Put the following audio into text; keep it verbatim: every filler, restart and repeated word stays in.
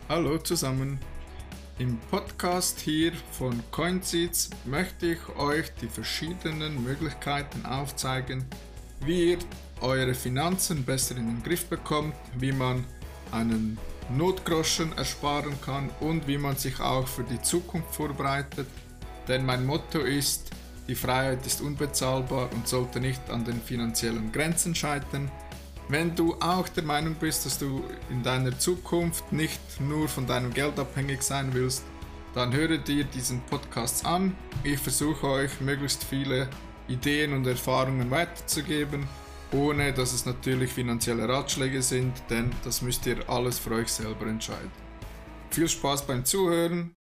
Hallo zusammen. Im Podcast hier von CoinSeeds möchte ich euch die verschiedenen Möglichkeiten aufzeigen, wie ihr eure Finanzen besser in den Griff bekommt, wie man einen Notgroschen ersparen kann und wie man sich auch für die Zukunft vorbereitet. Denn mein Motto ist, die Freiheit ist unbezahlbar und sollte nicht an den finanziellen Grenzen scheitern. Wenn du auch der Meinung bist, dass du in deiner Zukunft nicht nur von deinem Geld abhängig sein willst, dann höre dir diesen Podcast an. Ich versuche euch möglichst viele Ideen und Erfahrungen weiterzugeben, ohne dass es natürlich finanzielle Ratschläge sind, denn das müsst ihr alles für euch selber entscheiden. Viel Spaß beim Zuhören